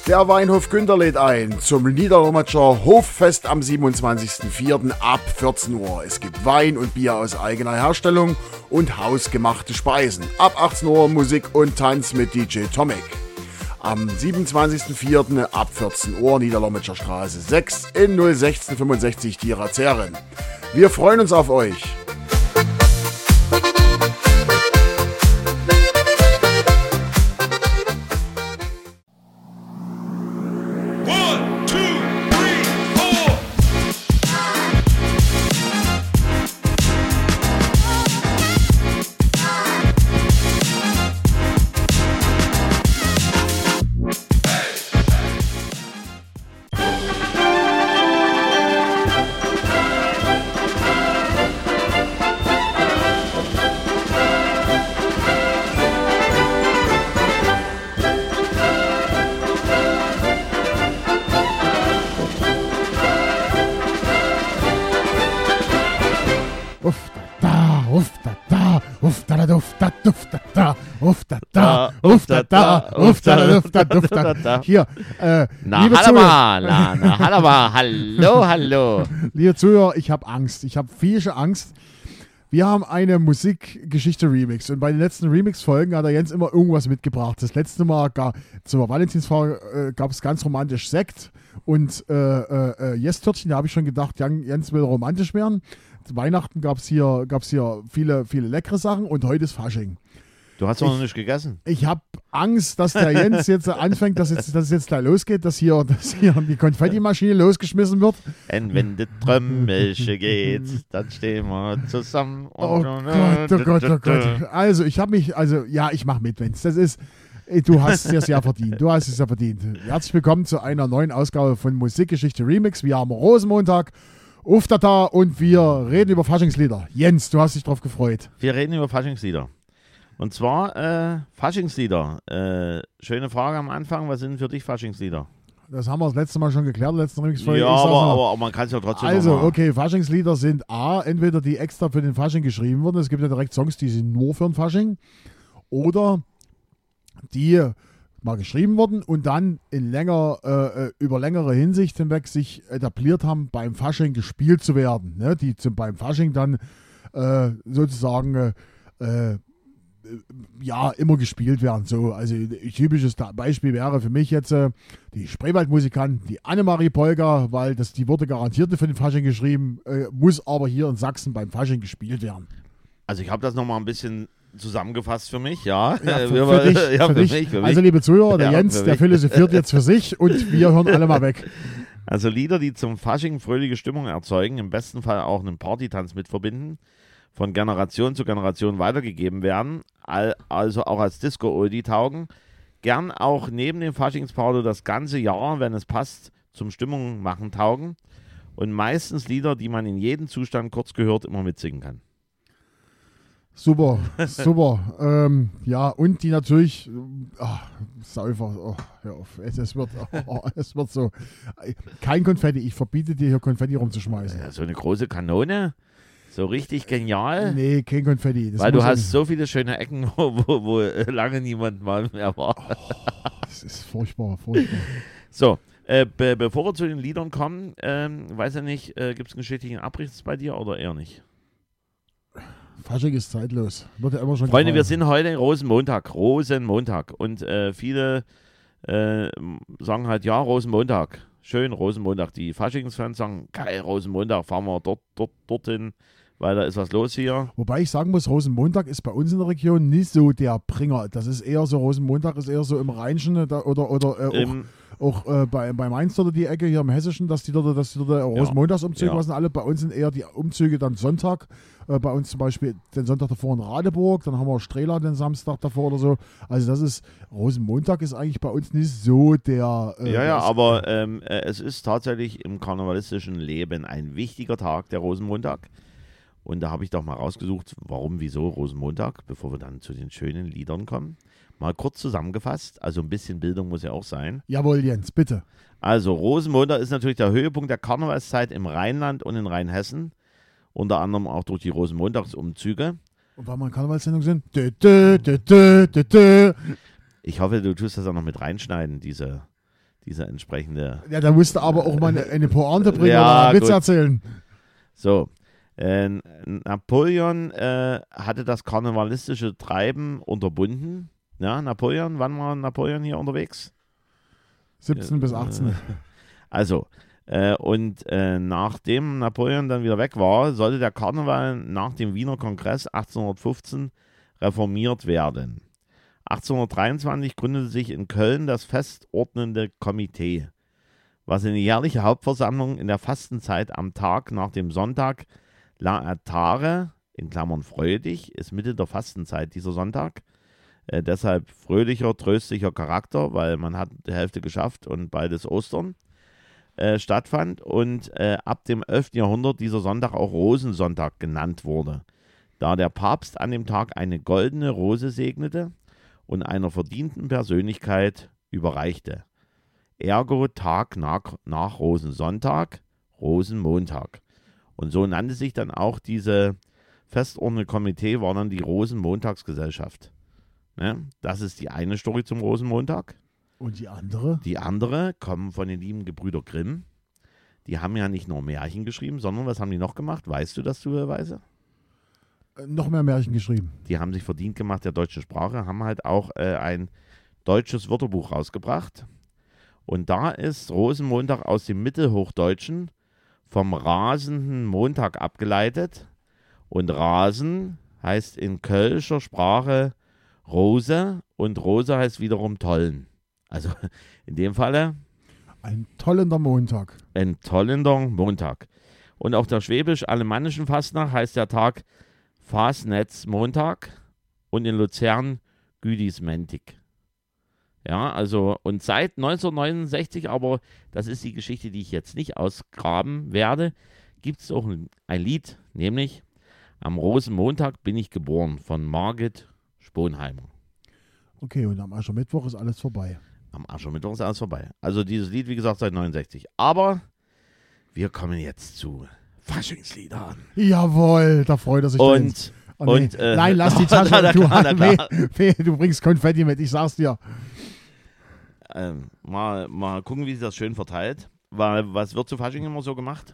Der Weinhof Günter lädt ein zum Niederlommatscher Hoffest am 27.04. ab 14 Uhr. Es gibt Wein und Bier aus eigener Herstellung und hausgemachte Speisen. Ab 18 Uhr Musik und Tanz mit DJ Tomek. Am 27.04. ab 14 Uhr Niederlommatscher Straße 6 in 01665 Tierazeren. Wir freuen uns auf euch. Hier, hallo. Liebe Zuhörer, ich habe Angst. Ich habe viel Angst. Wir haben eine Musikgeschichte-Remix und bei den letzten Remix-Folgen hat der Jens immer irgendwas mitgebracht. Das letzte Mal zur Valentinsfrau gab es ganz romantisch Sekt und Yes-Törtchen. Da habe ich schon gedacht, Jens will romantisch werden. Zu Weihnachten gab es hier viele leckere Sachen und heute ist Fasching. Du hast doch noch nicht gegessen. Ich habe Angst, dass der Jens jetzt anfängt, dass es jetzt gleich losgeht, dass hier die Konfettimaschine losgeschmissen wird. Und wenn die Trömmelche geht, dann stehen wir zusammen. Oh Gott. Also, ich mache mit, Wenz. Du hast es ja verdient. Herzlich willkommen zu einer neuen Ausgabe von Musikgeschichte Remix. Wir haben Rosenmontag. Uftata und wir reden über Faschingslieder. Jens, du hast dich drauf gefreut. Wir reden über Faschingslieder. Und zwar Faschingslieder. Schöne Frage am Anfang, was sind für dich Faschingslieder? Das haben wir das letzte Mal schon geklärt, letzten Remix-Folge. Ja, aber man kann es ja trotzdem okay, Faschingslieder sind entweder die extra für den Fasching geschrieben wurden, es gibt ja direkt Songs, die sind nur für den Fasching, oder die mal geschrieben wurden und dann über längere Hinsicht hinweg sich etabliert haben, beim Fasching gespielt zu werden. Ne? Die beim Fasching dann sozusagen immer gespielt werden. So, also ein typisches Beispiel wäre für mich jetzt die Spreewaldmusikanten, die Annemarie Polka, weil die wurde garantiert für den Fasching geschrieben, muss aber hier in Sachsen beim Fasching gespielt werden. Also ich habe das nochmal ein bisschen zusammengefasst für mich, ja. Für dich. Also liebe Zuhörer, der Jens, der philosophiert jetzt für sich und wir hören alle mal weg. Also Lieder, die zum Fasching fröhliche Stimmung erzeugen, im besten Fall auch einen Partytanz mit verbinden, von Generation zu Generation weitergegeben werden, also auch als Disco-Oldie taugen, gern auch neben dem Faschingsparty das ganze Jahr, wenn es passt, zum Stimmung machen taugen und meistens Lieder, die man in jedem Zustand kurz gehört immer mitsingen kann. Super. Und die natürlich, Säufer, hör auf, es wird so, kein Konfetti, ich verbiete dir hier Konfetti rumzuschmeißen. Ja, so eine große Kanone, so richtig genial. Nee, kein Konfetti. Weil du hast so viele schöne Ecken, wo lange niemand mal mehr war. Das ist furchtbar. So, bevor wir zu den Liedern kommen, weiß ja nicht, gibt es einen geschichtlichen Abriss bei dir oder eher nicht? Fasching ist zeitlos. Wird ja immer schon Freunde, wir sind heute Rosenmontag. Und viele sagen halt, ja, Rosenmontag. Schön, Rosenmontag. Die Faschingsfans sagen, geil, Rosenmontag, fahren wir dorthin, weil da ist was los hier. Wobei ich sagen muss, Rosenmontag ist bei uns in der Region nicht so der Bringer. Das ist eher so, Rosenmontag ist eher so im Rheinischen auch bei Mainz oder die Ecke hier im Hessischen, dass die dort Rosenmontagsumzüge was sind alle. Bei uns sind eher die Umzüge dann Sonntag. Bei uns zum Beispiel den Sonntag davor in Radeburg, dann haben wir Strehla den Samstag davor oder so. Also das ist, Rosenmontag ist eigentlich bei uns nicht so der... aber es ist tatsächlich im karnevalistischen Leben ein wichtiger Tag, der Rosenmontag. Und da habe ich doch mal rausgesucht, warum, wieso Rosenmontag, bevor wir dann zu den schönen Liedern kommen. Mal kurz zusammengefasst, also ein bisschen Bildung muss ja auch sein. Jawohl, Jens, bitte. Also Rosenmontag ist natürlich der Höhepunkt der Karnevalszeit im Rheinland und in Rheinhessen. Unter anderem auch durch die Rosenmontagsumzüge. Und weil wir in Karnevalssendung sind. Ich hoffe, du tust das auch noch mit reinschneiden, diese diese entsprechende... Ja, da musste aber auch mal eine Pointe bringen oder einen Witz erzählen. So, Napoleon hatte das karnevalistische Treiben unterbunden. Ja, Napoleon, wann war Napoleon hier unterwegs? 17 bis 18. Also, nachdem Napoleon dann wieder weg war, sollte der Karneval nach dem Wiener Kongress 1815 reformiert werden. 1823 gründete sich in Köln das festordnende Komitee, was eine jährliche Hauptversammlung in der Fastenzeit am Tag nach dem Sonntag Laetare, in Klammern freudig, ist Mitte der Fastenzeit dieser Sonntag, deshalb fröhlicher, tröstlicher Charakter, weil man hat die Hälfte geschafft und bald ist Ostern, stattfand und ab dem 11. Jahrhundert dieser Sonntag auch Rosensonntag genannt wurde, da der Papst an dem Tag eine goldene Rose segnete und einer verdienten Persönlichkeit überreichte. Ergo Tag nach Rosensonntag, Rosenmontag. Und so nannte sich dann auch diese festordnende Komitee, war dann die Rosenmontagsgesellschaft. Ne? Das ist die eine Story zum Rosenmontag. Und die andere? Die andere kommen von den lieben Gebrüder Grimm. Die haben ja nicht nur Märchen geschrieben, sondern was haben die noch gemacht? Weißt du das zufälligerweise? Noch mehr Märchen geschrieben. Die haben sich verdient gemacht der deutschen Sprache, haben halt auch ein deutsches Wörterbuch rausgebracht. Und da ist Rosenmontag aus dem Mittelhochdeutschen vom rasenden Montag abgeleitet. Und Rasen heißt in kölscher Sprache Rose und Rose heißt wiederum tollen. Also in dem Falle ein tollender Montag. Ein tollender Montag. Und auf der schwäbisch-alemannischen Fastnacht heißt der Tag Fasnätzmontag und in Luzern Güdismentig. Ja, also und seit 1969, aber das ist die Geschichte, die ich jetzt nicht ausgraben werde, gibt es auch ein Lied, nämlich Am Rosenmontag bin ich geboren von Margit Sponheimer. Okay, und am Aschermittwoch ist alles vorbei. Am Aschermittwoch ist alles vorbei. Also dieses Lied, wie gesagt, seit 69. Aber wir kommen jetzt zu Faschingsliedern. Jawohl, da freut er sich. Und nein, lass die Tasche. Du bringst Konfetti mit, ich sag's dir. Mal gucken, wie sich das schön verteilt. Was wird zu Fasching immer so gemacht?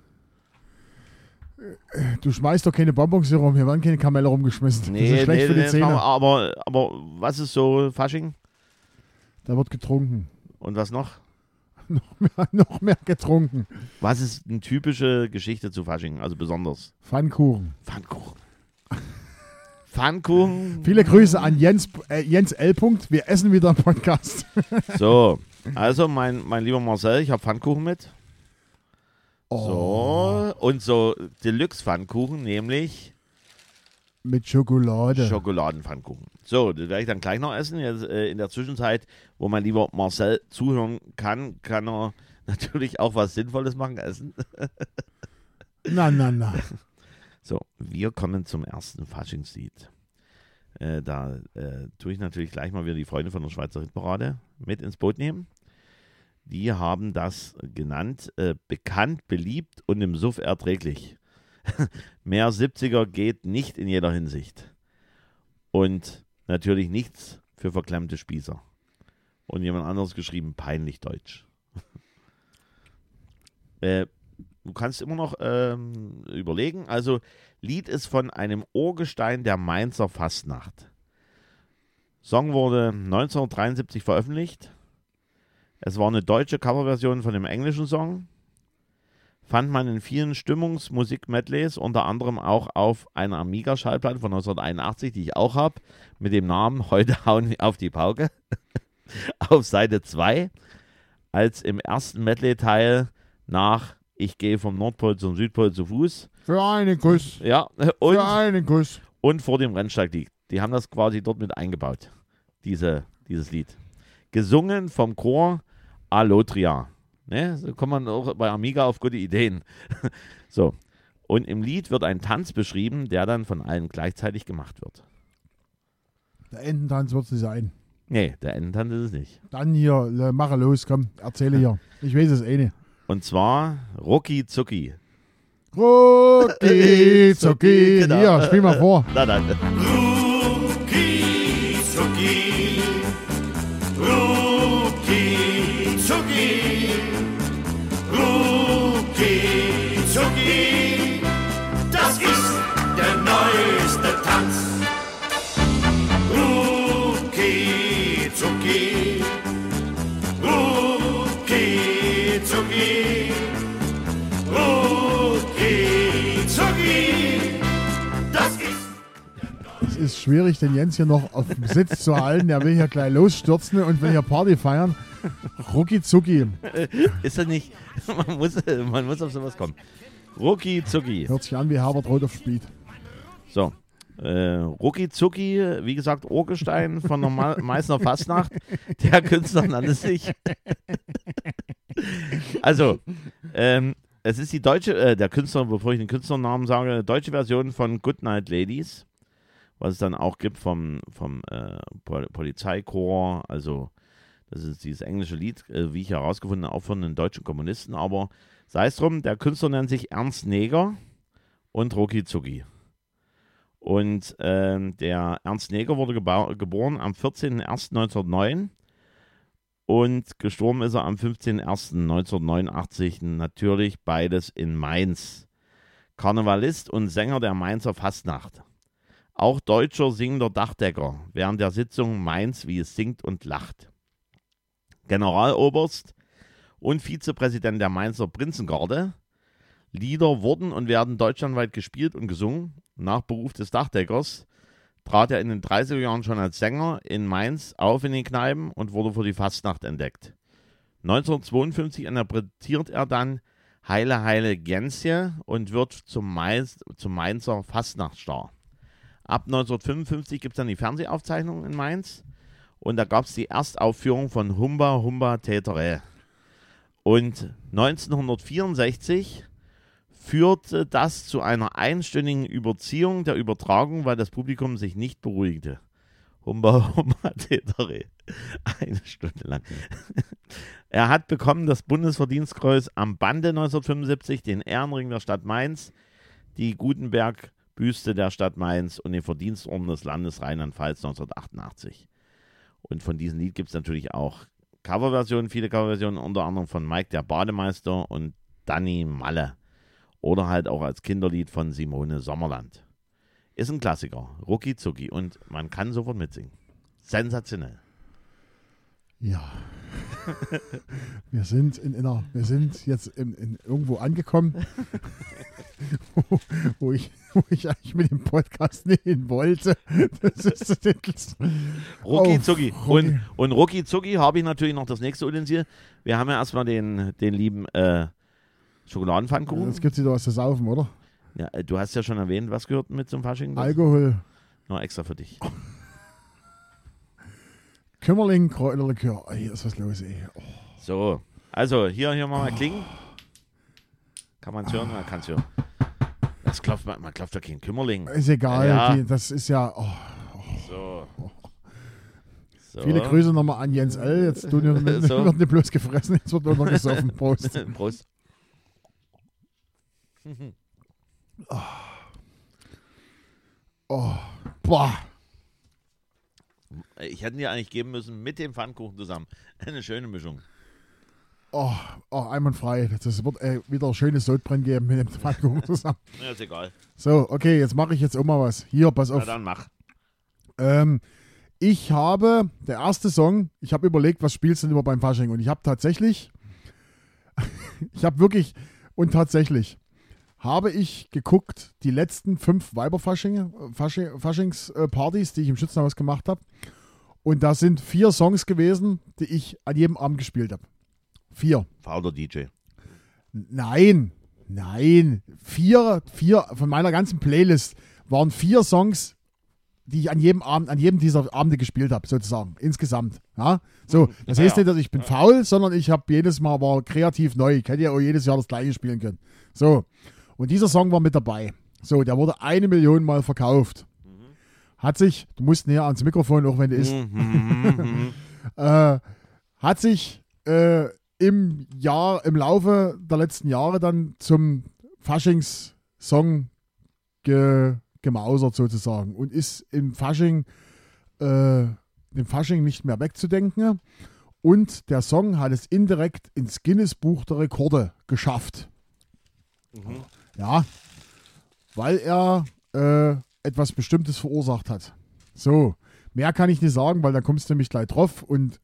Du schmeißt doch keine Bonbons hier rum, hier werden keine Kamelle rumgeschmissen. Nee, das ist schlecht für die Zähne. Aber was ist so Fasching? Da wird getrunken. Und was noch? noch mehr getrunken. Was ist eine typische Geschichte zu Fasching, also besonders? Pfannkuchen. Pfannkuchen. Viele Grüße an Jens L. Wir essen wieder im Podcast. So, also mein lieber Marcel, ich habe Pfannkuchen mit. Oh. So, und so Deluxe-Pfannkuchen, nämlich mit Schokolade. Schokoladenpfannkuchen. So, das werde ich dann gleich noch essen. Jetzt, in der Zwischenzeit, wo mein lieber Marcel zuhören kann er natürlich auch was Sinnvolles machen, essen. Na. So, wir kommen zum ersten Faschingslied. Da tue ich natürlich gleich mal wieder die Freunde von der Schweizer Hitparade mit ins Boot nehmen. Die haben das genannt, bekannt, beliebt und im Suff erträglich. Mehr 70er geht nicht in jeder Hinsicht. Und natürlich nichts für verklemmte Spießer. Und jemand anderes geschrieben, peinlich deutsch. Du kannst immer noch überlegen. Also, Lied ist von einem Urgestein der Mainzer Fastnacht. Song wurde 1973 veröffentlicht. Es war eine deutsche Coverversion von dem englischen Song. Fand man in vielen Stimmungsmusik-Medleys, unter anderem auch auf einer Amiga-Schallplatte von 1981, die ich auch habe, mit dem Namen Heute hauen wir auf die Pauke, auf Seite 2, als im ersten Medley-Teil nach Ich gehe vom Nordpol zum Südpol zu Fuß. Für einen Kuss. Ja, für einen Kuss. Und vor dem Rennsteig liegt. Die haben das quasi dort mit eingebaut, dieses Lied. Gesungen vom Chor Alotria. Ne, so kommt man auch bei Amiga auf gute Ideen. So. Und im Lied wird ein Tanz beschrieben, der dann von allen gleichzeitig gemacht wird. Der Ententanz wird es sein. Nee, der Ententanz ist es nicht. Dann hier, mache los, komm, erzähle hier. Ich weiß es eh nicht. Und zwar Rucki Zucki. Rucki Zucki. Genau. Hier, spiel mal vor. Na dann. Rucki Zucki. Rucki Zucki. ist schwierig, den Jens hier noch auf dem Sitz zu halten. Der will hier gleich losstürzen und will hier Party feiern. Rucki Zucki. Ist das nicht? Man muss auf sowas kommen. Rucki Zucki. Hört sich an wie Herbert Roth auf Speed. So. Rucki Zucki, wie gesagt, Urgestein von der Meißner Fastnacht. Der Künstler nannte sich. Also, es ist die deutsche, der Künstler, bevor ich den Künstlernamen sage, deutsche Version von Goodnight Ladies, was es dann auch gibt vom Polizeichor. Also, das ist dieses englische Lied, wie ich herausgefunden habe, auch von den deutschen Kommunisten. Aber sei es drum, der Künstler nennt sich Ernst Neger und Rucki Zucki. Und der Ernst Neger wurde geboren am 14.01.1909 und gestorben ist er am 15.01.1989, natürlich beides in Mainz. Karnevalist und Sänger der Mainzer Fastnacht. Auch deutscher singender Dachdecker während der Sitzung Mainz, wie es singt und lacht. Generaloberst und Vizepräsident der Mainzer Prinzengarde. Lieder wurden und werden deutschlandweit gespielt und gesungen. Nach Beruf des Dachdeckers trat er in den 30er Jahren schon als Sänger in Mainz auf in den Kneipen und wurde für die Fastnacht entdeckt. 1952 interpretiert er dann Heile, Heile Gänsje und wird zum Mainzer Fastnachtstar. Ab 1955 gibt es dann die Fernsehaufzeichnung in Mainz und da gab es die Erstaufführung von Humba Humba Täterä. Und 1964 führte das zu einer einstündigen Überziehung der Übertragung, weil das Publikum sich nicht beruhigte. Humba Humba Täterä. Eine Stunde lang. Er hat bekommen das Bundesverdienstkreuz am Bande 1975, den Ehrenring der Stadt Mainz, die Gutenberg-Büste der Stadt Mainz und den Verdienstorden des Landes Rheinland-Pfalz 1988. Und von diesem Lied gibt es natürlich auch Coverversionen, viele Coverversionen, unter anderem von Mike der Bademeister und Danny Malle. Oder halt auch als Kinderlied von Simone Sommerland. Ist ein Klassiker, Rucki Zucki, und man kann sofort mitsingen. Sensationell. Ja. Wir sind jetzt irgendwo angekommen, wo ich eigentlich mit dem Podcast nicht hin wollte. Das ist Rucki Zucki. Und Rucki Zucki habe ich natürlich noch das nächste Utensil. Wir haben ja erstmal den lieben Schokoladenpfannkuchen. Jetzt gibt es wieder was zu saufen, oder? Ja, du hast ja schon erwähnt, was gehört mit zum Fasching? Alkohol. Noch extra für dich. Kümmerling, Kräuterlikör. Oh, hier ist was los, ey. Oh. So, also hier mal klingen. Kann man es hören? Man kann es hören. Das klopft, man klopft ja kein Kümmerling. Ist egal, ja. Das ist ja... Oh. So. Viele Grüße nochmal an Jens L. Jetzt wird nicht bloß gefressen, jetzt wird nur noch gesoffen. Prost. Prost. Oh. Boah. Ich hätte dir eigentlich geben müssen mit dem Pfannkuchen zusammen. Eine schöne Mischung. Einwandfrei. Das wird wieder ein schönes Sodbrennen geben mit dem Pfannkuchen zusammen. Ja, ist egal. So, okay, jetzt mache ich jetzt auch mal was. Hier, pass auf. Na dann mach. Ich habe, der erste Song, ich habe überlegt, was spielst du denn immer beim Fasching? Und ich habe tatsächlich geguckt, die letzten 5 Weiberfaschingspartys, die ich im Schützenhaus gemacht habe. Und da sind 4 Songs gewesen, die ich an jedem Abend gespielt habe. 4. Fauler DJ. Nein. 4 von meiner ganzen Playlist waren 4 Songs, die ich an jedem dieser Abende gespielt habe, sozusagen, insgesamt. Ja? So, das heißt nicht, dass ich bin faul, sondern ich habe jedes Mal, war kreativ neu. Ich hätte ja auch jedes Jahr das gleiche spielen können. So, und dieser Song war mit dabei. So, der wurde 1 Million Mal verkauft. Hat sich, du musst näher ans Mikrofon, auch wenn du isst, hat sich im Laufe der letzten Jahre dann zum Faschingssong gemausert sozusagen und ist im Fasching nicht mehr wegzudenken. Und der Song hat es indirekt ins Guinness-Buch der Rekorde geschafft. Ja, weil er etwas Bestimmtes verursacht hat. So, mehr kann ich nicht sagen, weil da kommst du nämlich gleich drauf. Und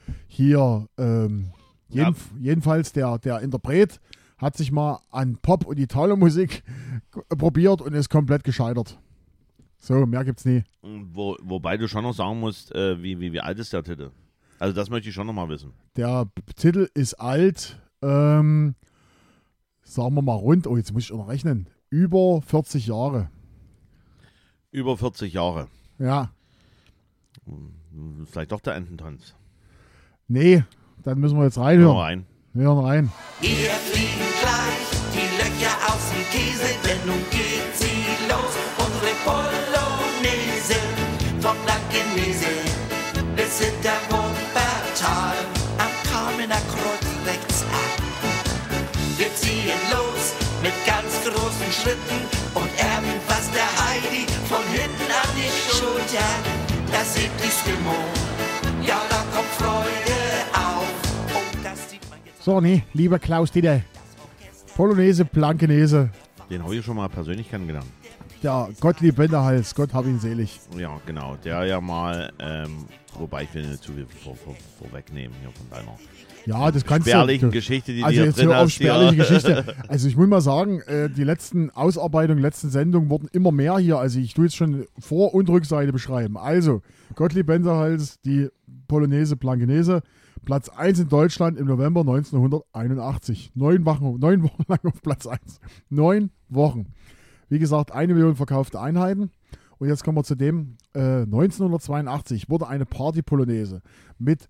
jedenfalls der Interpret hat sich mal an Pop- und Italo-Musik probiert und ist komplett gescheitert. So, mehr gibt's nie. Wobei du schon noch sagen musst, wie alt ist der Titel? Also das möchte ich schon noch mal wissen. Der Titel ist alt, sagen wir mal rund, jetzt muss ich auch noch rechnen, über 40 Jahre. Über 40 Jahre. Ja. Vielleicht doch der Ententanz. Nee, dann müssen wir jetzt reinhören. Wir hören rein. Ihr fliegen gleich die Löcher aus dem Käse, denn nun geht sie los. Unsere Polonaise von Blankenese bis hinter Wuppertal am Kamener Kreuz rechts ab. Wir ziehen los mit ganz großen Schritten und erben fast der Heidi von hinten an die Schulter. Das sieht die Stimmung, ja, da kommt Freude auf. Und das sieht man jetzt. So, nee, lieber Klaus-Dieter. Polonaise, Blankenese. Den habe ich schon mal persönlich kennengelernt. Der Gottlieb Wenderhals, Gott hab ihn selig. Ja, genau. Der ja mal, wobei ich will nicht zu viel vorwegnehmen hier von deiner Ja, das kannst spärlichen du. Geschichte, die Also du hier jetzt drin hör auf hast. spärliche Geschichte. Also ich muss mal sagen, die letzten Ausarbeitungen, letzten Sendungen wurden immer mehr hier. Also ich tue jetzt schon Vor- und Rückseite beschreiben. Also, Gottlieb Wenderhals, die Polonaise Blankenese, Platz 1 in Deutschland im November 1981. 9 Wochen lang auf Platz 1. 9 Wochen. Wie gesagt, 1 Million verkaufte Einheiten. Und jetzt kommen wir zu dem, 1982 wurde eine Party-Polonaise mit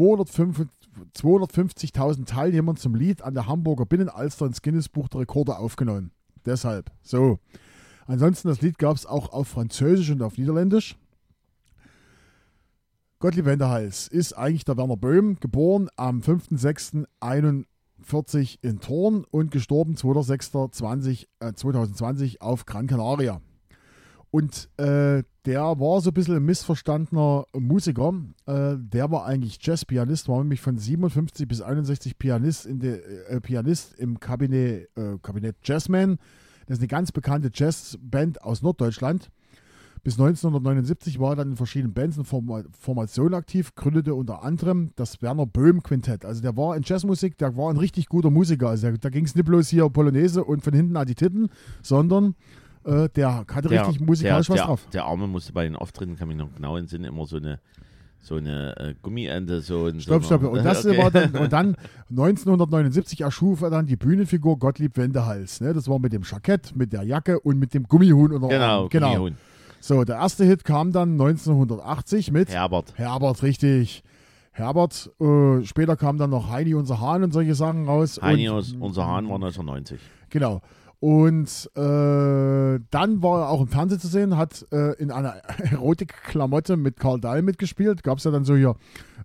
250.000 Teilnehmern zum Lied an der Hamburger Binnenalster ins Guinness-Buch der Rekorde aufgenommen. Deshalb. So. Ansonsten, das Lied gab es auch auf Französisch und auf Niederländisch. Gottlieb Wenderhals ist eigentlich der Werner Böhm, geboren am 5.6.41 in Thorn und gestorben 2.6.2020 auf Gran Canaria. Und der war so ein bisschen ein missverstandener Musiker. Der war eigentlich Jazzpianist, war nämlich von 57 bis 61 Pianist im Kabinett Jazzman. Das ist eine ganz bekannte Jazzband aus Norddeutschland. Bis 1979 war er dann in verschiedenen Bands und Formationen aktiv, gründete unter anderem das Werner Böhm Quintett. Also der war in Jazzmusik, der war ein richtig guter Musiker. Also da ging es nicht bloß hier Polonaise und von hinten an die Titten, sondern der hatte richtig musikalisch was drauf. Der Arme musste bei den Auftritten, kann mich noch genau in den Sinn, immer so eine Gummiente. Stopp. Und das war dann, und dann 1979 erschuf er dann die Bühnenfigur Gottlieb Wenderhals. Ne? Das war mit dem Jackett, mit der Jacke und mit dem Gummihuhn unter dem Arm. Genau. Gummihuhn. So, der erste Hit kam dann 1980 mit Herbert, richtig. Herbert, später kam dann noch Heini, unser Hahn und solche Sachen raus. Heini, unser Hahn war 1990. Genau. Und dann war er auch im Fernsehen zu sehen, hat in einer Erotik-Klamotte mit Karl Dahl mitgespielt. Gab es ja dann so hier.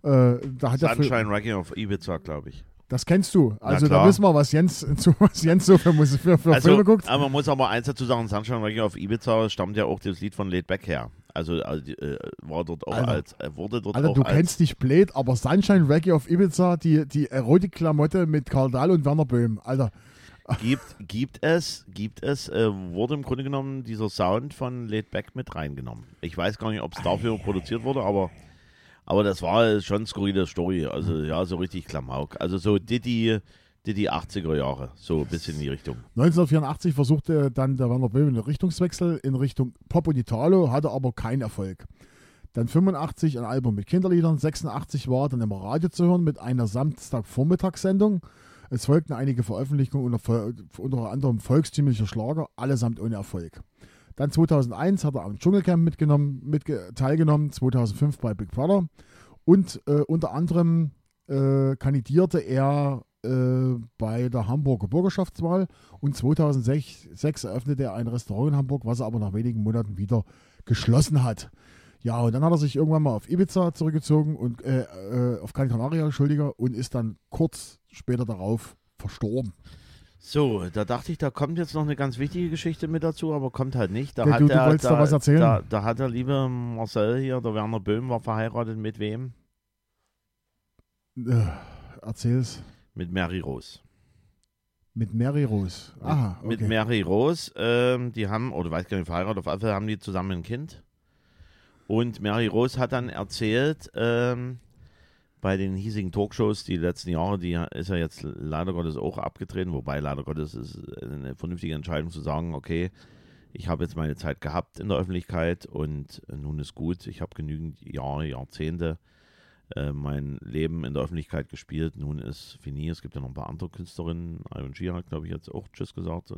Da hat Sunshine Reggae auf Ibiza, glaube ich. Das kennst du. Also da wissen wir, was Jens so für Filme guckt. Aber man muss aber eins dazu sagen, Sunshine Reggae auf Ibiza stammt ja auch das Lied von Laid Back her. Also war dort auch wurde dort Alter, auch du kennst dich blöd, aber Sunshine Reggae auf Ibiza, die Erotik-Klamotte mit Karl Dahl und Werner Böhm. Alter. Gibt es, wurde im Grunde genommen dieser Sound von Laid Back mit reingenommen. Ich weiß gar nicht, ob es dafür produziert wurde, aber das war schon eine skurrile Story. Also ja, so richtig Klamauk. Also so Diddy 80er Jahre, so ein bisschen in die Richtung. 1984 versuchte dann der Werner Böhm einen Richtungswechsel in Richtung Pop und Italo, hatte aber keinen Erfolg. Dann 85 ein Album mit Kinderliedern, 86 war er dann im Radio zu hören mit einer Samstagvormittagssendung. Es folgten einige Veröffentlichungen unter anderem volkstümlicher Schlager, allesamt ohne Erfolg. Dann 2001 hat er am Dschungelcamp teilgenommen, 2005 bei Big Brother und unter anderem kandidierte er bei der Hamburger Bürgerschaftswahl und 2006 eröffnete er ein Restaurant in Hamburg, was er aber nach wenigen Monaten wieder geschlossen hat. Ja, und dann hat er sich irgendwann mal auf Ibiza zurückgezogen und auf Gran Canaria, und ist dann kurz später darauf verstorben. So, da dachte ich, da kommt jetzt noch eine ganz wichtige Geschichte mit dazu, aber kommt halt nicht. Du wolltest da was erzählen? Da hat der liebe Marcel hier, der Werner Böhm, war verheiratet mit wem? Erzähl's. Mit Mary Rose. Mit Mary Rose. Aha, okay. Mit Mary Rose, die haben, oder weiß gar nicht, verheiratet, auf jeden Fall haben die zusammen ein Kind. Und Mary Rose hat dann erzählt, bei den hiesigen Talkshows die letzten Jahre, die ist ja jetzt leider Gottes auch abgetreten, wobei leider Gottes ist eine vernünftige Entscheidung zu sagen, okay, ich habe jetzt meine Zeit gehabt in der Öffentlichkeit und nun ist gut. Ich habe genügend Jahre, Jahrzehnte mein Leben in der Öffentlichkeit gespielt. Nun ist fini. Es gibt ja noch ein paar andere Künstlerinnen. Iron G hat, glaube ich, jetzt auch Tschüss gesagt.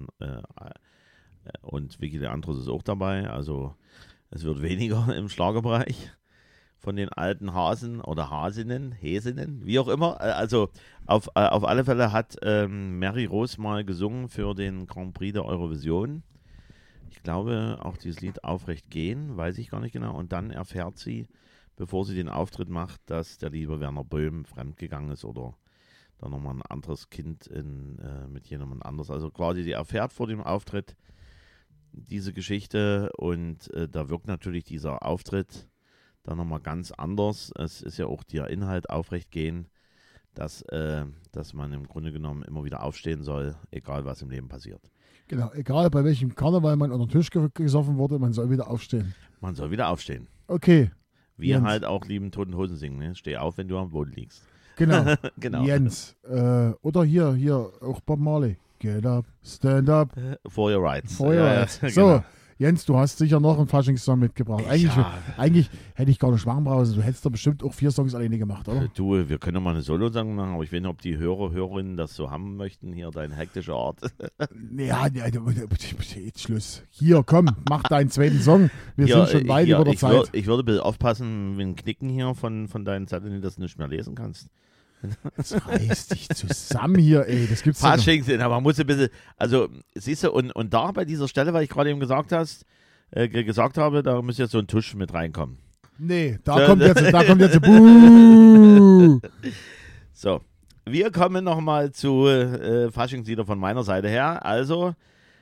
Und Vicky Leandros ist auch dabei. Also es wird weniger im Schlagerbereich von den alten Hasen oder Hasinnen, Häsinnen, wie auch immer. Also auf alle Fälle hat Mary Rose mal gesungen für den Grand Prix der Eurovision. Ich glaube, auch dieses Lied Aufrecht gehen, weiß ich gar nicht genau. Und dann erfährt sie, bevor sie den Auftritt macht, dass der liebe Werner Böhm fremdgegangen ist oder da nochmal ein anderes Kind mit jemandem anders. Also quasi, sie erfährt vor dem Auftritt diese Geschichte und da wirkt natürlich dieser Auftritt dann nochmal ganz anders. Es ist ja auch der Inhalt Aufrecht gehen, dass man im Grunde genommen immer wieder aufstehen soll, egal was im Leben passiert. Genau, egal bei welchem Karneval man unter den Tisch gesoffen wurde, man soll wieder aufstehen. Man soll wieder aufstehen. Okay. Wir Jens. halt auch lieben Toten Hosen singen, ne? Steh auf, wenn du am Boden liegst. Genau. Genau. Jens. Oder hier auch Bob Marley. Get up, stand up. For your rights. For your rights. So, Genau. Jens, du hast sicher noch einen Faschingssong mitgebracht. Eigentlich hätte ich gar nicht Schwarmbrause. Du hättest doch bestimmt auch 4 Songs alleine gemacht, oder? Du, wir können doch mal eine Solo-Song machen, aber ich weiß nicht, ob die Hörerinnen das so haben möchten, hier deine hektische Art. Ja, jetzt Schluss. Hier, komm, mach deinen zweiten Song. Wir sind schon weit über der Zeit. Ich würde bitte aufpassen mit dem Knicken hier von deinen Zetteln, dass du nicht mehr lesen kannst. Jetzt reiß dich zusammen hier, ey. Das gibt's doch. Faschingssinn, aber man muss ein bisschen, also siehst du, und da bei dieser Stelle, weil ich gerade eben gesagt habe, da muss jetzt so ein Tusch mit reinkommen. Nee, da kommt jetzt Buh. So, wir kommen nochmal zu Faschingslieder von meiner Seite her. Also,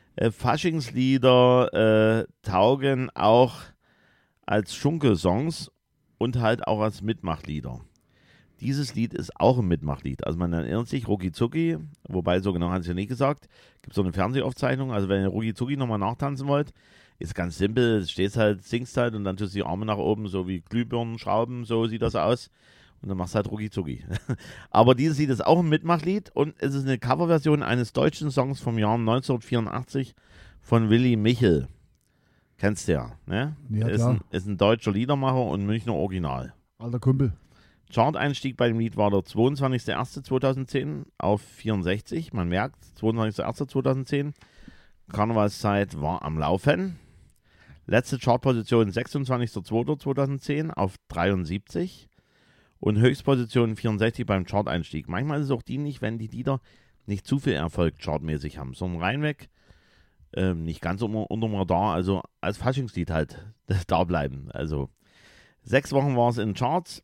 Faschingslieder taugen auch als Schunkelsongs und halt auch als Mitmachlieder. Dieses Lied ist auch ein Mitmachlied. Also man erinnert sich, Rucki Zucki, wobei so genau hat es ja nicht gesagt, gibt so eine Fernsehaufzeichnung, also wenn ihr Rucki Zucki nochmal nachtanzen wollt, ist ganz simpel, stehst halt, singst halt und dann tust du die Arme nach oben, so wie Glühbirnenschrauben, so sieht das aus und dann machst du halt Rucki Zucki. Aber dieses Lied ist auch ein Mitmachlied und es ist eine Coverversion eines deutschen Songs vom Jahr 1984 von Willy Michel. Kennst du ja, ne? Ja, klar. Ist ein deutscher Liedermacher und Münchner Original. Alter Kumpel. Chart-Einstieg bei dem Lied war der 22.01.2010 auf 64. Man merkt, 22.01.2010. Karnevalszeit war am Laufen. Letzte Chartposition 26.02.2010 auf 73. Und Höchstposition 64 beim Chart-Einstieg. Manchmal ist es auch dienlich, wenn die Lieder nicht zu viel Erfolg chartmäßig haben, sondern reinweg nicht ganz unterm Radar, also als Faschingslied halt da bleiben. Also 6 Wochen war es in Charts.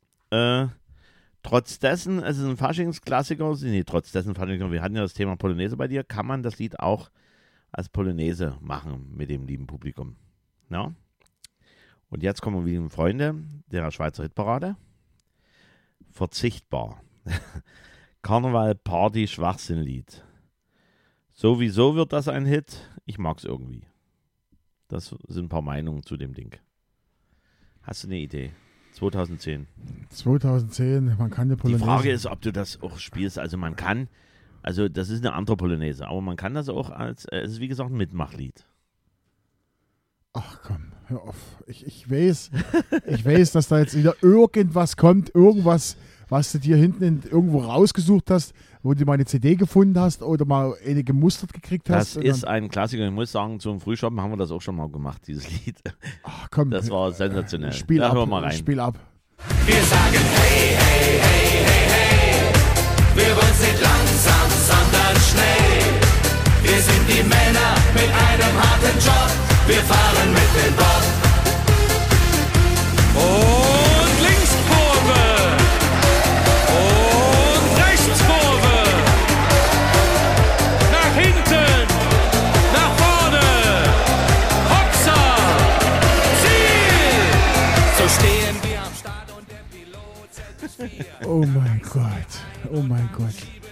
Trotz dessen, es ist ein Faschingsklassiker, wir hatten ja das Thema Polonaise bei dir, kann man das Lied auch als Polonaise machen mit dem lieben Publikum. Ja? Und jetzt kommen wir, lieben Freunde, der Schweizer Hitparade. Verzichtbar. Karneval, Party, Schwachsinnlied. Sowieso wird das ein Hit. Ich mag es irgendwie. Das sind ein paar Meinungen zu dem Ding. Hast du eine Idee? 2010, man kann eine Polonaise. Die Frage ist, ob du das auch spielst. Also man kann, also das ist eine andere Polonaise, aber man kann das auch als, es ist wie gesagt ein Mitmachlied. Ach komm, hör auf. Ich weiß, dass da jetzt wieder irgendwas kommt, irgendwas, was du dir hinten irgendwo rausgesucht hast, wo du mal eine CD gefunden hast oder mal eine gemustert gekriegt hast. Das ist ein Klassiker. Ich muss sagen, zum Frühschoppen haben wir das auch schon mal gemacht, dieses Lied. Ach komm. Das war sensationell. Spiel ab. Wir sagen hey, hey, hey, hey, hey. Wir wollen nicht langsam, sondern schnell. Wir sind die Männer mit einem harten Job. Wir fahren mit dem Bob. Und Linkskurve. Und Rechtskurve. Nach hinten. Nach vorne. Hopsa. Ziel. So stehen wir am Start und der Pilot setzt sich 4. Oh mein Gott. Oh mein Gott.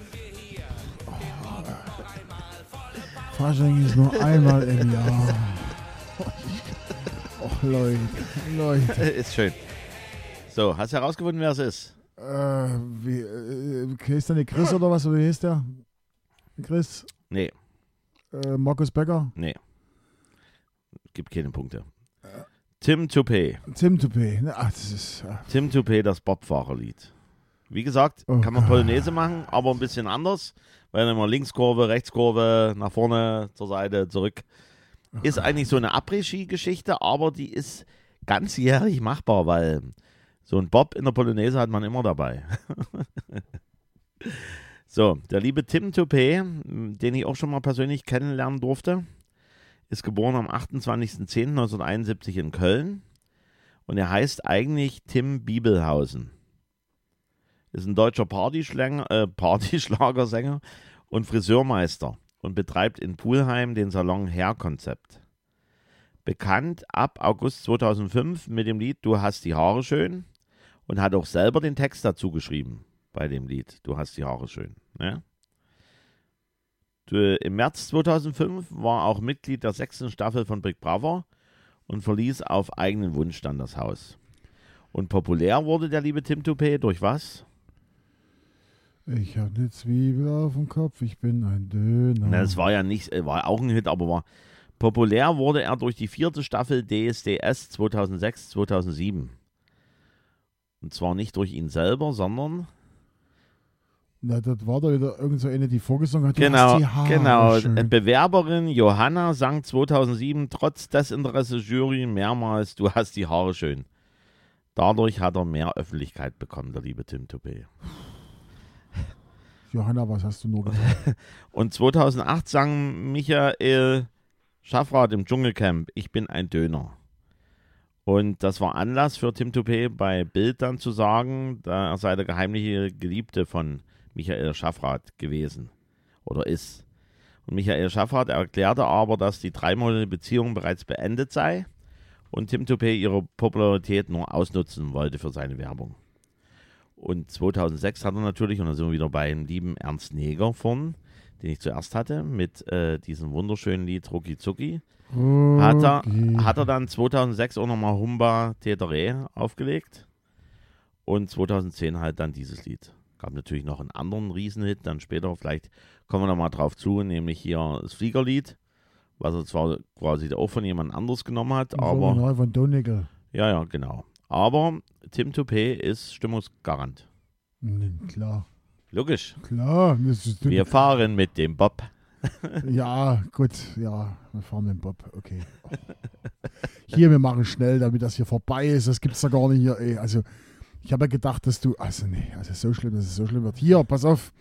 Fasching ist nur einmal im Jahr. Oh, Leute. Ist schön. So, hast du herausgefunden, wer es ist? Ist der nicht Chris oder was? Oder wie heißt der? Chris? Nee. Markus Becker? Nee. gibt keine Punkte. Tim Toupé. Tim Toupé. Ach, das ist, Tim Toupé, das Bobfahrerlied. Wie gesagt, kann man Polonaise machen, aber ein bisschen anders, weil immer Linkskurve, Rechtskurve, nach vorne, zur Seite, zurück. Ist eigentlich so eine Après-Ski-Geschichte, aber die ist ganzjährig machbar, weil so ein Bob in der Polonaise hat man immer dabei. So, der liebe Tim Toupé, den ich auch schon mal persönlich kennenlernen durfte, ist geboren am 28.10.1971 in Köln und er heißt eigentlich Tim Bibelhausen. Ist ein deutscher Partyschlagersänger und Friseurmeister und betreibt in Pulheim den Salon Hair-Konzept. Bekannt ab August 2005 mit dem Lied Du hast die Haare schön und hat auch selber den Text dazu geschrieben bei dem Lied Du hast die Haare schön. Ja? Im März 2005 war auch Mitglied der 6. Staffel von Big Brother und verließ auf eigenen Wunsch dann das Haus. Und populär wurde der liebe Tim Toupé durch was? Ich habe eine Zwiebel auf dem Kopf, ich bin ein Döner. Na, das war ja nicht, war auch ein Hit, aber war populär wurde er durch die 4. Staffel DSDS 2006-2007. Und zwar nicht durch ihn selber, sondern... Na, das war da wieder irgend so eine, die vorgesungen hat. Genau, die Haare genau. schön. Bewerberin Johanna sang 2007 trotz Desinteresse Jury mehrmals, du hast die Haare schön. Dadurch hat er mehr Öffentlichkeit bekommen, der liebe Tim Toupé. Johanna, was hast du nur gesagt? Und 2008 sang Michael Schaffrath im Dschungelcamp, ich bin ein Döner. Und das war Anlass für Tim Toupé bei Bild dann zu sagen, da er sei der geheimliche Geliebte von Michael Schaffrath gewesen oder ist. Und Michael Schaffrath erklärte aber, dass die 3-monatige Beziehung bereits beendet sei und Tim Toupé ihre Popularität nur ausnutzen wollte für seine Werbung. Und 2006 hat er natürlich, und da sind wir wieder bei dem lieben Ernst Neger von, den ich zuerst hatte, mit diesem wunderschönen Lied Rucki Zucki, hat er dann 2006 auch nochmal Humba Tetere aufgelegt und 2010 halt dann dieses Lied. Gab natürlich noch einen anderen Riesenhit, dann später, vielleicht kommen wir nochmal drauf zu, nämlich hier das Fliegerlied, was er zwar quasi auch von jemand anderes genommen hat, aber... von Donegal. Ja, genau. Aber Tim Toupé ist Stimmungsgarant. Klar. Logisch. Klar. Wir fahren mit dem Bob. Ja, gut. Ja, wir fahren mit dem Bob. Okay. Hier, wir machen schnell, damit das hier vorbei ist. Das gibt's da gar nicht hier. Ey. Also, ich habe ja gedacht, dass du... Also, nee, also so schlimm, dass es so schlimm wird. Hier, pass auf.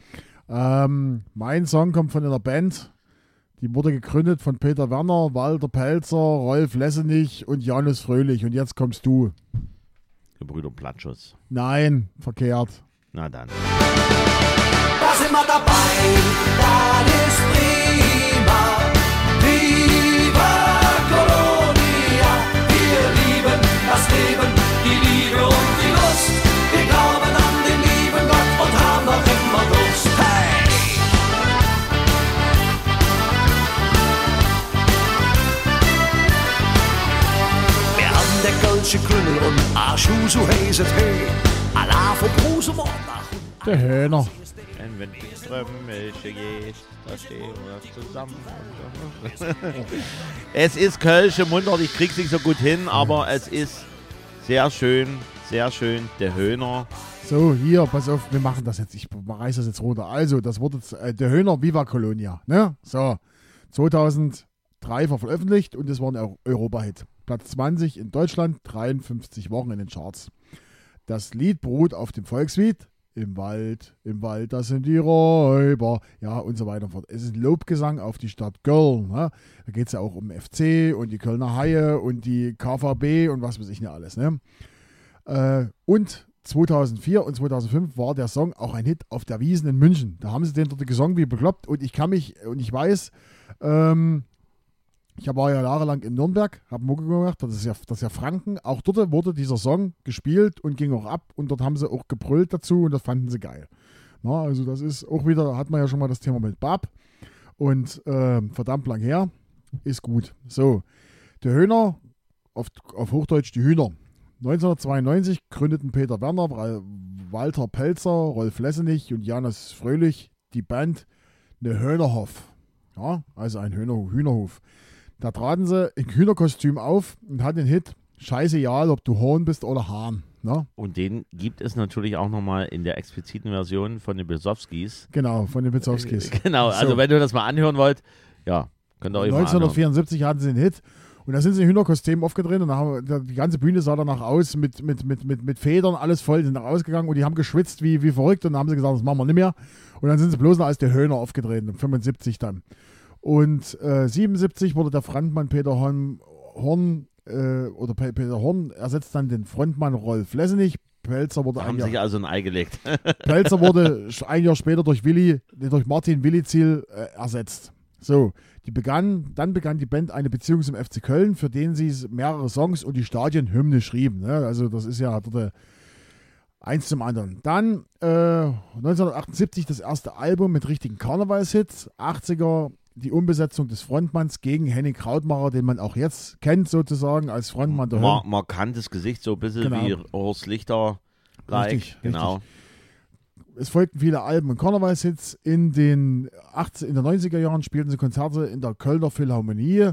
Mein Song kommt von einer Band. Die wurde gegründet von Peter Werner, Walter Pelzer, Rolf Lessenich und Janus Fröhlich. Und jetzt kommst du. Gebrüder Platschus. Nein, verkehrt. Na dann. Da sind wir dabei, das ist prima. Viva Colonia, wir lieben das Leben, die Liebe und die Lust. Wir glauben an den lieben Gott und haben noch immer Lust. Hey! Wir haben der Kölsche Krümmel und Arschu, so heißt es, hey. Allah von Bruse Mordach. Der Höhner. Und wenn die Strömmische geht, da stehen wir zusammen. Es ist Kölsche Mundart, ich krieg's nicht so gut hin, aber es ist sehr schön, der Höhner. So, hier, pass auf, wir machen das jetzt, ich reiße das jetzt runter. Also, das wurde der Höhner Viva Colonia, ne? So, 2003 war veröffentlicht und es war ein Europa-Hit. Platz 20 in Deutschland, 53 Wochen in den Charts. Das Lied beruht auf dem Volkslied Im Wald, das sind die Räuber, ja und so weiter und fort. Es ist ein Lobgesang auf die Stadt Köln. Ne? Da geht es ja auch um FC und die Kölner Haie und die KVB und was weiß ich nicht alles. Ne? Und 2004 und 2005 war der Song auch ein Hit auf der Wiesn in München. Da haben sie den dort gesungen wie bekloppt und ich weiß, ich war ja jahrelang in Nürnberg, habe Mucke gemacht, das ist ja Franken. Auch dort wurde dieser Song gespielt und ging auch ab und dort haben sie auch gebrüllt dazu und das fanden sie geil. Na, also das ist auch wieder, hat man ja schon mal das Thema mit Bab und verdammt lang her, ist gut. So, der Höhner, auf Hochdeutsch die Hühner. 1992 gründeten Peter Werner, Walter Pelzer, Rolf Lessenich und Janus Fröhlich die Band Ne Höhnerhof. Ja, also ein Hühnerhof. Da traten sie in Hühnerkostüm auf und hatten den Hit Scheißegal, ob du Horn bist oder Hahn. Ne? Und den gibt es natürlich auch nochmal in der expliziten Version von den Besowskis. Genau, von den Besowskis. Genau, also wenn ihr das mal anhören wollt, ja, könnt ihr euch 1974 hatten sie den Hit. Und da sind sie in Hühnerkostüm aufgedreht und die ganze Bühne sah danach aus mit Federn, alles voll, sind nach ausgegangen und die haben geschwitzt wie verrückt und dann haben sie gesagt, das machen wir nicht mehr. Und dann sind sie bloß noch als der Höhner aufgedreht, 75 dann. Und 77 wurde der Frontmann Peter Horn ersetzt dann den Frontmann Rolf Lessenich. Pelzer wurde haben sich also ein Ei gelegt. Pelzer wurde ein Jahr später durch Martin Williziel ersetzt. So, dann begann die Band eine Beziehung zum FC Köln, für den sie mehrere Songs und die Stadionhymne schrieben. Ne? Also das ist ja eins zum anderen. Dann 1978 das erste Album mit richtigen Karnevalshits. 80er die Umbesetzung des Frontmanns gegen Henning Krautmacher, den man auch jetzt kennt sozusagen als Frontmann der Höhner. Markantes Gesicht, so ein bisschen genau. Wie Horst Lichter. Richtig, genau. Richtig. Es folgten viele Alben und Karnevalshits. In den 90er Jahren spielten sie Konzerte in der Kölner Philharmonie,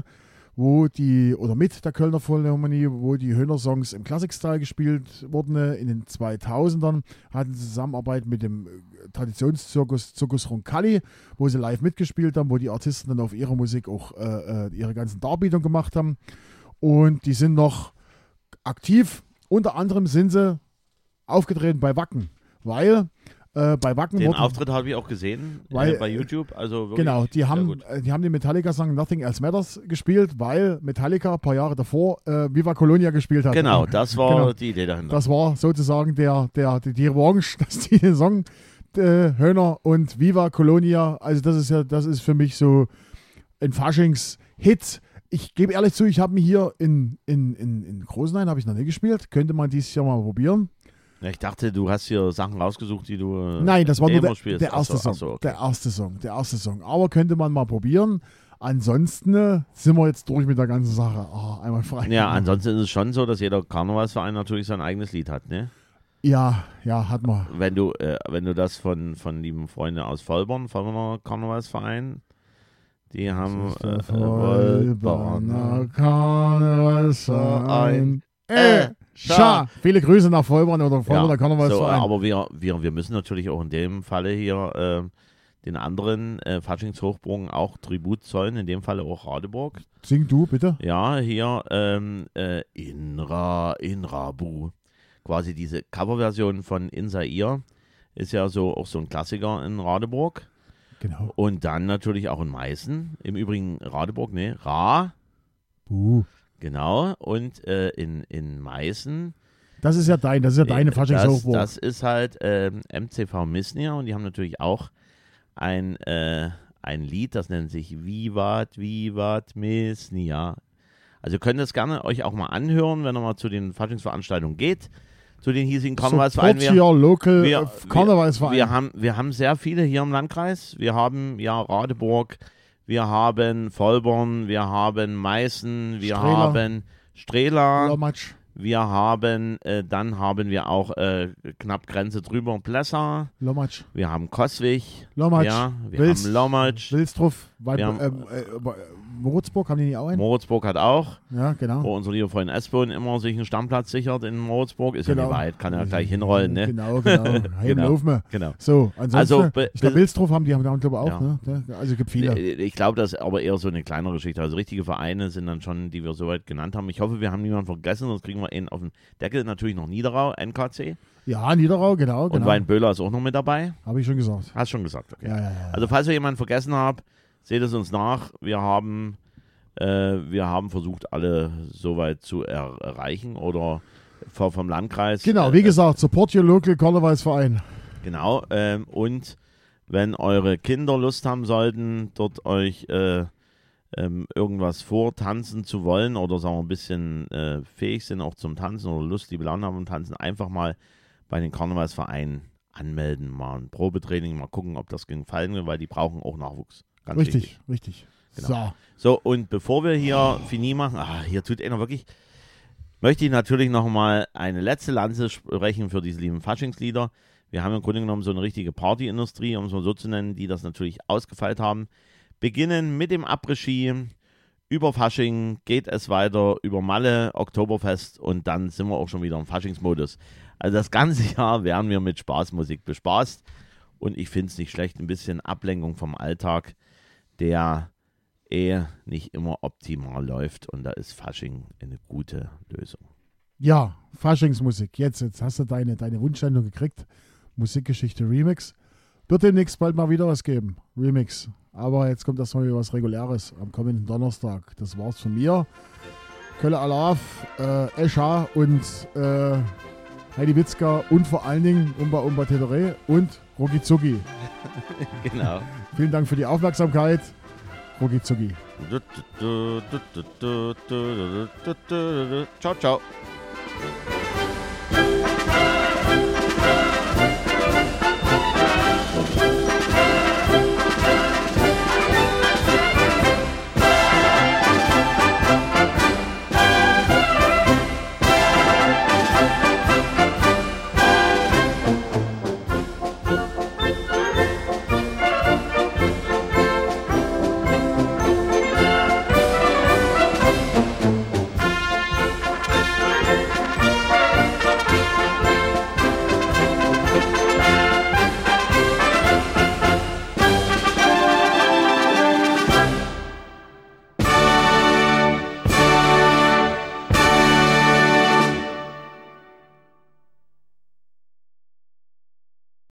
mit der Kölner Philharmonie, wo die Höhner-Songs im Classic-Style gespielt wurden. In den 2000ern hatten sie Zusammenarbeit mit dem Traditionszirkus Roncalli, wo sie live mitgespielt haben, wo die Artisten dann auf ihre Musik auch ihre ganzen Darbietungen gemacht haben. Und die sind noch aktiv. Unter anderem sind sie aufgetreten bei Wacken, weil bei Wacken den Auftritt habe ich auch gesehen bei YouTube. Also wirklich genau, die haben den Metallica-Song Nothing Else Matters gespielt, weil Metallica ein paar Jahre davor Viva Colonia gespielt hat. Genau, das war die Idee dahinter. Das war sozusagen die Revanche, dass die den Song Höhner und Viva Colonia, also das ist für mich so ein Faschings-Hit. Ich gebe ehrlich zu, ich habe mir hier in Großenhain habe ich noch nie gespielt. Könnte man dieses Jahr mal probieren. Ja, ich dachte, du hast hier Sachen rausgesucht, die du Nein, das war nur der erste Song. Okay. Der erste Song. Aber könnte man mal probieren. Ansonsten sind wir jetzt durch mit der ganzen Sache. Einmal frei. Ja, ansonsten ist es schon so, dass jeder Karnevalsverein natürlich sein eigenes Lied hat, ne? Ja, hat man. Wenn du das von lieben Freunden aus Vollborner Karnevalsverein, die haben Vollborner Karnevalsverein. Viele Grüße nach Vollborn oder Vollborner Karnevalsverein. So, aber wir müssen natürlich auch in dem Falle hier den anderen Faschingshochburgen auch Tribut zollen, in dem Falle auch Radeburg. Sing du, bitte. Ja, hier in Rabu. Quasi diese Coverversion von Insair ist ja auch so ein Klassiker in Radeburg. Genau. Und dann natürlich auch in Meißen. Im Übrigen Radeburg, ne? Genau. Und in Meißen. Das ist ja deine Faschingshochburg. Das ist halt MCV Misnia und die haben natürlich auch ein Lied, das nennt sich Vivat Misnia. Also ihr könnt das gerne euch auch mal anhören, wenn ihr mal zu den Faschingsveranstaltungen geht. Zu den hiesigen Karnevalsvereinen. Karnevalsverein. Wir haben sehr viele hier im Landkreis. Wir haben ja Radeburg, wir haben Vollborn, wir haben Meißen, wir haben Strehla, Lomatsch. Wir haben, dann haben wir auch knapp Grenze drüber Plessa. Lomatsch. Wir haben Koswig. Lomatsch. Ja, wir haben Lomatsch. Wilstruff. Moritzburg haben die nicht auch einen? Moritzburg hat auch. Ja, genau. Wo unser lieber Freund Esbon immer sich einen Stammplatz sichert in Moritzburg. Ist ja nicht weit, kann ja gleich hinrollen, ne? Genau. Genau. So, ansonsten, also, ich glaube, Wilstruff haben glaube ich auch, ja. Ne? Also es gibt viele. Ich glaube, das ist aber eher so eine kleinere Geschichte. Also richtige Vereine sind dann schon, die wir soweit genannt haben. Ich hoffe, wir haben niemanden vergessen, sonst kriegen wir einen auf den Deckel. Natürlich noch Niederau, NKC. Ja, Niederau, genau. Und Weinböhler ist auch noch mit dabei. Habe ich schon gesagt. Hast schon gesagt, okay. Ja. Also falls wir jemanden vergessen haben, seht es uns nach. Wir haben versucht, alle soweit zu erreichen oder vom Landkreis. Genau, wie gesagt, support your local Karnevalsverein. Genau, und wenn eure Kinder Lust haben sollten, dort euch irgendwas vortanzen zu wollen oder sagen wir ein bisschen fähig sind auch zum Tanzen oder Lust, liebe Laune haben und tanzen, einfach mal bei den Karnevalsvereinen anmelden, mal ein Probetraining, mal gucken, ob das gefallen wird, weil die brauchen auch Nachwuchs. Ganz Richtig. Genau. So, und bevor wir hier Fini machen, hier tut einer wirklich, möchte ich natürlich nochmal eine letzte Lanze sprechen für diese lieben Faschingslieder. Wir haben im Grunde genommen so eine richtige Partyindustrie, um es mal so zu nennen, die das natürlich ausgefeilt haben. Beginnen mit dem Après-Ski über Fasching geht es weiter, über Malle, Oktoberfest und dann sind wir auch schon wieder im Faschingsmodus. Also das ganze Jahr werden wir mit Spaßmusik bespaßt und ich finde es nicht schlecht, ein bisschen Ablenkung vom Alltag, der nicht immer optimal läuft und da ist Fasching eine gute Lösung. Ja, Faschingsmusik. Jetzt hast du deine Wunschsendung gekriegt. Musikgeschichte Remix. Wird demnächst bald mal wieder was geben. Remix. Aber jetzt kommt erstmal wieder was Reguläres am kommenden Donnerstag. Das war's von mir. Kölle Alaf, Escha und Heidi Witzka und vor allen Dingen Umba Tedere und Rogi Zugi. Genau. Vielen Dank für die Aufmerksamkeit. Rogi Zugi. Ciao, ciao.